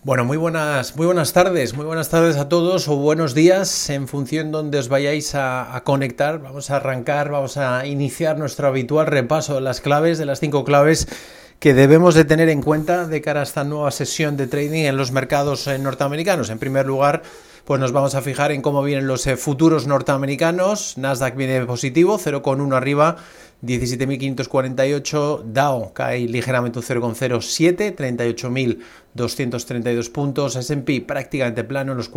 Bueno, muy buenas tardes a todos o buenos días en función de donde os vayáis a conectar. Vamos a arrancar, vamos a iniciar nuestro habitual repaso de las claves, de las 5 claves que debemos de tener en cuenta de cara a esta nueva sesión de trading en los mercados norteamericanos. En primer lugar, pues nos vamos a fijar en cómo vienen los futuros norteamericanos. Nasdaq viene positivo, 0,1 arriba, 17.548, Dow cae ligeramente un 0,07, 38.232 puntos, S&P prácticamente plano en los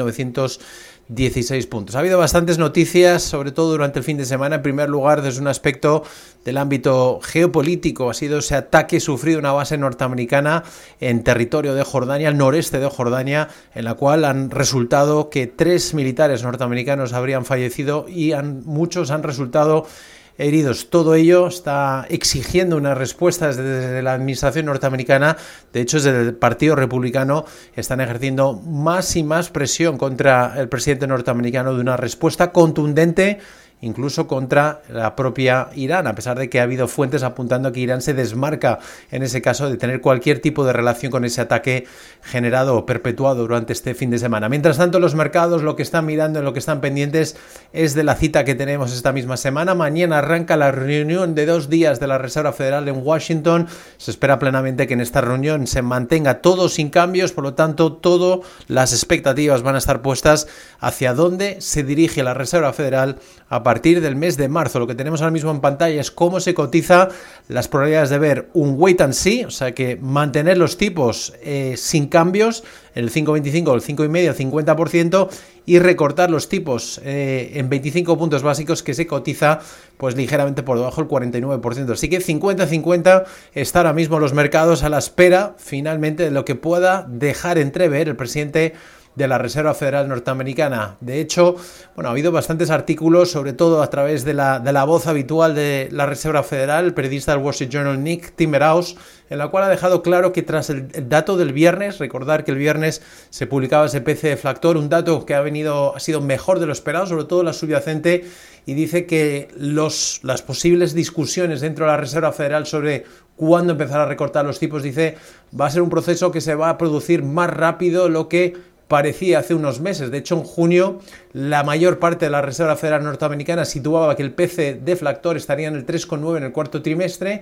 4.916 puntos. Ha habido bastantes noticias, sobre todo durante el fin de semana. En primer lugar, desde un aspecto del ámbito geopolítico, ha sido ese ataque sufrido una base norteamericana en territorio de Jordania, al noreste de Jordania, en la cual han resultado que 3 militares norteamericanos habrían fallecido y muchos han resultado heridos. Todo ello está exigiendo una respuesta desde la administración norteamericana. De hecho, desde el Partido Republicano están ejerciendo más y más presión contra el presidente norteamericano de una respuesta contundente, incluso contra la propia Irán, a pesar de que ha habido fuentes apuntando a que Irán se desmarca en ese caso de tener cualquier tipo de relación con ese ataque generado o perpetuado durante este fin de semana. Mientras tanto, los mercados lo que están mirando, en lo que están pendientes es de la cita que tenemos esta misma semana. Mañana arranca la reunión de 2 días de la Reserva Federal en Washington. Se espera plenamente que en esta reunión se mantenga todo sin cambios, por lo tanto, todas las expectativas van a estar puestas hacia dónde se dirige la Reserva Federal a partir del mes de marzo. Lo que tenemos ahora mismo en pantalla es cómo se cotiza, las probabilidades de ver un wait and see, o sea que mantener los tipos sin cambios, el 5,25, el 5,5, el 50%, y recortar los tipos en 25 puntos básicos, que se cotiza pues ligeramente por debajo del 49%. Así que 50-50 está ahora mismo los mercados a la espera finalmente de lo que pueda dejar entrever el presidente de la Reserva Federal norteamericana. De hecho, ha habido bastantes artículos, sobre todo a través de la voz habitual de la Reserva Federal, el periodista del Wall Street Journal Nick Timiraos, en la cual ha dejado claro que tras el dato del viernes, recordar que el viernes se publicaba ese PCE deflactor, un dato que ha sido mejor de lo esperado, sobre todo la subyacente, y dice que las posibles discusiones dentro de la Reserva Federal sobre cuándo empezar a recortar los tipos, dice, va a ser un proceso que se va a producir más rápido de lo que parecía hace unos meses. De hecho, en junio la mayor parte de la Reserva Federal norteamericana situaba que el PCE deflactor estaría en el 3,9 en el cuarto trimestre,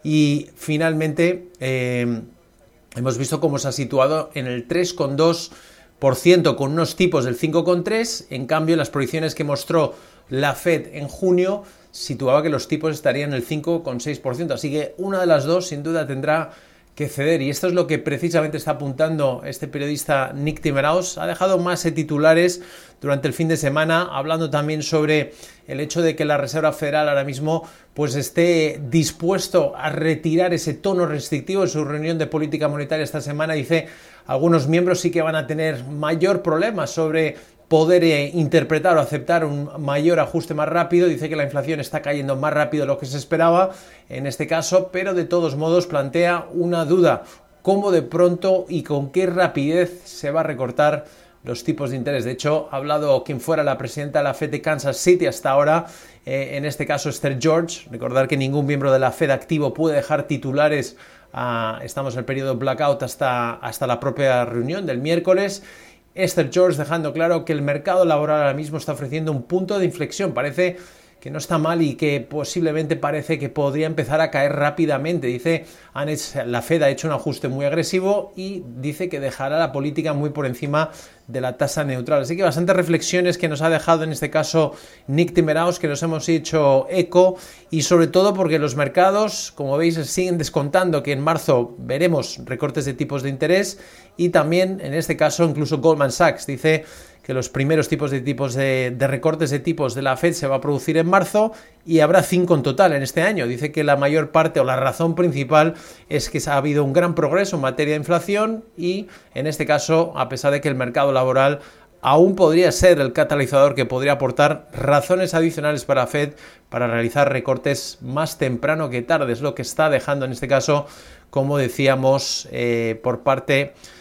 y finalmente hemos visto cómo se ha situado en el 3,2% con unos tipos del 5,3. En cambio, las proyecciones que mostró la Fed en junio situaba que los tipos estarían en el 5,6%. Así que una de las dos sin duda tendrá que ceder, y esto es lo que precisamente está apuntando este periodista Nick Timiraos. Ha dejado más titulares durante el fin de semana, hablando también sobre el hecho de que la Reserva Federal ahora mismo pues esté dispuesto a retirar ese tono restrictivo en su reunión de política monetaria esta semana. Dice, algunos miembros sí que van a tener mayor problema sobre poder interpretar o aceptar un mayor ajuste más rápido. Dice que la inflación está cayendo más rápido de lo que se esperaba en este caso, pero de todos modos plantea una duda: cómo de pronto y con qué rapidez se va a recortar los tipos de interés. De hecho, ha hablado quien fuera la presidenta de la Fed de Kansas City hasta ahora, en este caso Esther George. Recordar que ningún miembro de la Fed activo puede dejar titulares, estamos en el periodo blackout hasta la propia reunión del miércoles. Esther George dejando claro que el mercado laboral ahora mismo está ofreciendo un punto de inflexión. Parece que no está mal y que posiblemente parece que podría empezar a caer rápidamente. Dice, la Fed ha hecho un ajuste muy agresivo y dice que dejará la política muy por encima de la tasa neutral. Así que bastantes reflexiones que nos ha dejado en este caso Nick Timiraos, que nos hemos hecho eco, y sobre todo porque los mercados, como veis, siguen descontando que en marzo veremos recortes de tipos de interés, y también en este caso incluso Goldman Sachs dice que los primeros tipos de recortes de tipos de la Fed se va a producir en marzo, y habrá 5 en total en este año. Dice que la mayor parte o la razón principal es que ha habido un gran progreso en materia de inflación, y en este caso, a pesar de que el mercado laboral aún podría ser el catalizador que podría aportar razones adicionales para la Fed para realizar recortes más temprano que tarde. Es lo que está dejando en este caso, como decíamos, por parte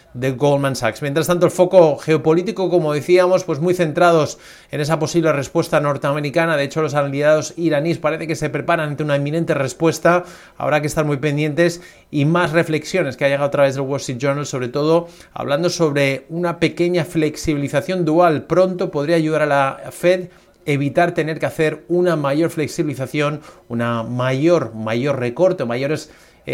de Goldman Sachs. Mientras tanto, el foco geopolítico, como decíamos, pues muy centrados en esa posible respuesta norteamericana. De hecho, los aliados iraníes parece que se preparan ante una inminente respuesta. Habrá que estar muy pendientes, y más reflexiones que ha llegado a través del Wall Street Journal, sobre todo hablando sobre una pequeña flexibilización dual. Pronto podría ayudar a la Fed evitar tener que hacer una mayor flexibilización, una mayor recorte, mayores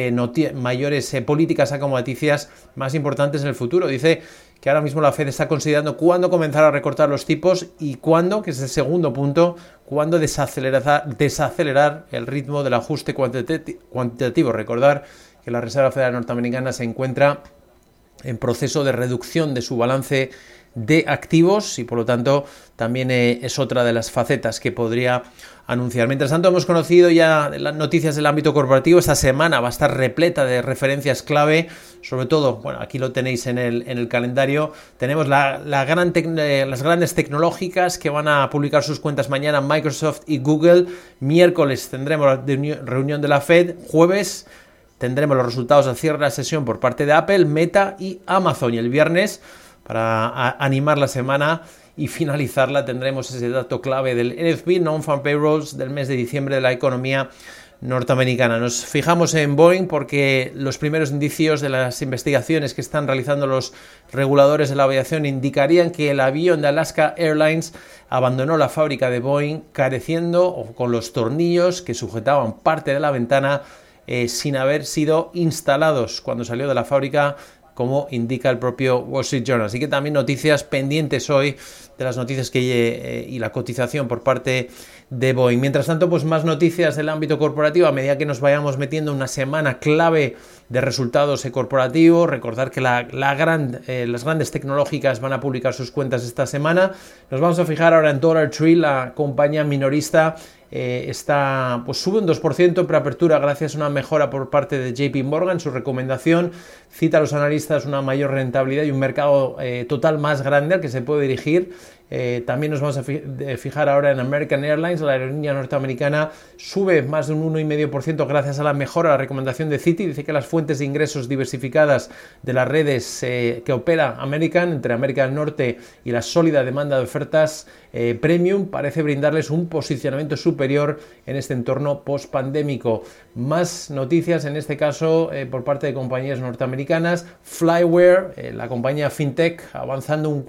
políticas acomodaticias más importantes en el futuro. Dice que ahora mismo la Fed está considerando cuándo comenzar a recortar los tipos y cuándo, que es el segundo punto, cuándo desacelerar el ritmo del ajuste cuantitativo. Recordar que la Reserva Federal norteamericana se encuentra en proceso de reducción de su balance de activos y por lo tanto también es otra de las facetas que podría anunciar. Mientras tanto, hemos conocido ya las noticias del ámbito corporativo. Esta semana va a estar repleta de referencias clave, sobre todo, bueno, aquí lo tenéis en el calendario. Tenemos las grandes tecnológicas que van a publicar sus cuentas mañana, Microsoft y Google. Miércoles tendremos la reunión de la Fed. Jueves tendremos los resultados al cierre de la sesión por parte de Apple, Meta y Amazon. Y el viernes, para animar la semana y finalizarla, tendremos ese dato clave del NFP, Non-Farm Payrolls, del mes de diciembre de la economía norteamericana. Nos fijamos en Boeing porque los primeros indicios de las investigaciones que están realizando los reguladores de la aviación indicarían que el avión de Alaska Airlines abandonó la fábrica de Boeing careciendo o con los tornillos que sujetaban parte de la ventana sin haber sido instalados cuando salió de la fábrica, como indica el propio Wall Street Journal. Así que también noticias pendientes hoy de las noticias y la cotización por parte de Boeing. Mientras tanto, pues más noticias del ámbito corporativo a medida que nos vayamos metiendo en una semana clave de resultados corporativos. Recordar que las grandes tecnológicas van a publicar sus cuentas esta semana. Nos vamos a fijar ahora en Dollar Tree, la compañía minorista. Sube un 2% en preapertura gracias a una mejora por parte de JP Morgan. Su recomendación cita a los analistas una mayor rentabilidad y un mercado total más grande al que se puede dirigir. También nos vamos a fijar ahora en American Airlines. La aerolínea norteamericana sube más de un 1,5% gracias a la mejora, la recomendación de Citi. Dice que las fuentes de ingresos diversificadas de las redes que opera American, entre América del Norte y la sólida demanda de ofertas premium, parece brindarles un posicionamiento superior en este entorno post-pandémico. Más noticias, en este caso por parte de compañías norteamericanas. Flyware, la compañía FinTech, avanzando un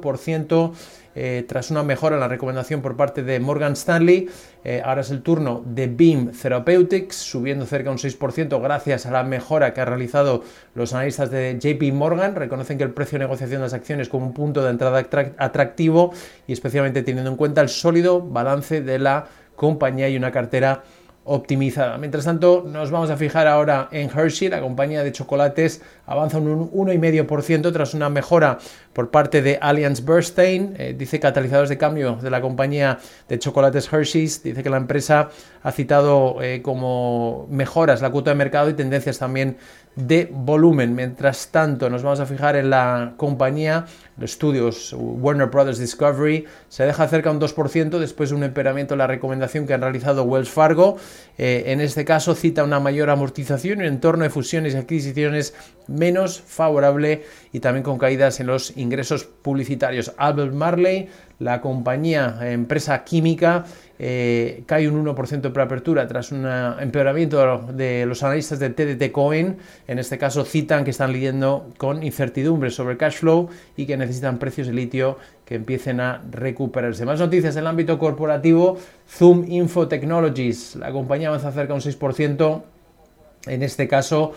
4%. Tras una mejora en la recomendación por parte de Morgan Stanley. Ahora es el turno de Beam Therapeutics, subiendo cerca de un 6% gracias a la mejora que han realizado los analistas de JP Morgan. Reconocen que el precio de negociación de las acciones como un punto de entrada atractivo, y especialmente teniendo en cuenta el sólido balance de la compañía y una cartera optimizada. Mientras tanto, nos vamos a fijar ahora en Hershey. La compañía de chocolates avanza un 1,5% tras una mejora por parte de AllianceBernstein. Dice catalizadores de cambio de la compañía de chocolates Hershey's. Dice que la empresa ha citado como mejoras la cuota de mercado y tendencias también de volumen. Mientras tanto, nos vamos a fijar en la compañía de estudios Warner Brothers Discovery. Se deja cerca un 2% después de un empeoramiento en la recomendación que han realizado Wells Fargo. En este caso cita una mayor amortización y un entorno de fusiones y adquisiciones menos favorable, y también con caídas en los ingresos publicitarios. Albemarle, la compañía, empresa química, cae un 1% de preapertura tras un empeoramiento de los analistas de TD Cowen. En este caso citan que están lidiando con incertidumbres sobre cash flow y que necesitan precios de litio que empiecen a recuperarse. Más noticias en el ámbito corporativo. Zoom Info Technologies, la compañía avanza cerca de un 6%. En este caso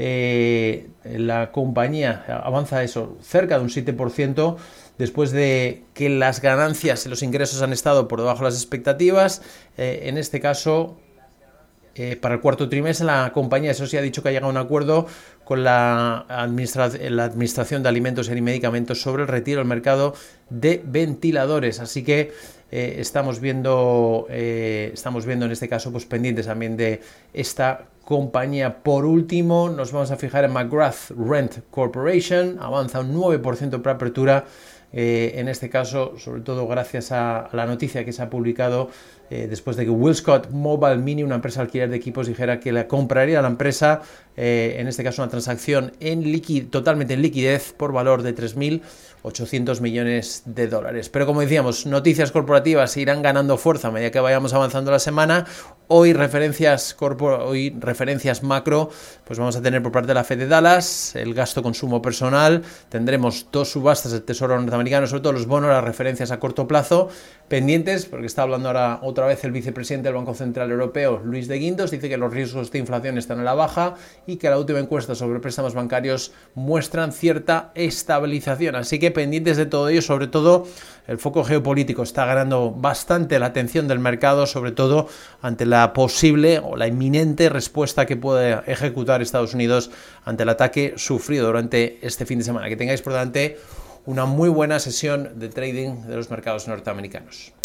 la compañía avanza cerca de un 7%, después de que las ganancias y los ingresos han estado por debajo de las expectativas. En este caso, para el cuarto trimestre, la compañía, eso sí, ha dicho que ha llegado a un acuerdo con la Administración de Alimentos y Medicamentos sobre el retiro del mercado de ventiladores. Así que estamos viendo en este caso pues pendientes también de esta compañía. Por último, nos vamos a fijar en McGrath Rent Corporation. Avanza un 9% para apertura. En este caso, sobre todo gracias a la noticia que se ha publicado después de que WillScot Mobile Mini, una empresa de alquiler de equipos, dijera que la compraría a la empresa, en este caso una transacción totalmente en liquidez por valor de 3.800 millones de dólares. Pero como decíamos, noticias corporativas irán ganando fuerza a medida que vayamos avanzando la semana. Hoy referencias macro, pues vamos a tener por parte de la Fed de Dallas, el gasto consumo personal, tendremos 2 subastas del Tesoro norteamericano, sobre todo los bonos, las referencias a corto plazo, pendientes, porque está hablando ahora otra vez el vicepresidente del Banco Central Europeo, Luis de Guindos, dice que los riesgos de inflación están a la baja y que la última encuesta sobre préstamos bancarios muestran cierta estabilización, así que pendientes de todo ello, sobre todo el foco geopolítico está ganando bastante la atención del mercado, sobre todo ante la posible o la inminente respuesta que puede ejecutar Estados Unidos ante el ataque sufrido durante este fin de semana. Que tengáis por delante una muy buena sesión de trading de los mercados norteamericanos.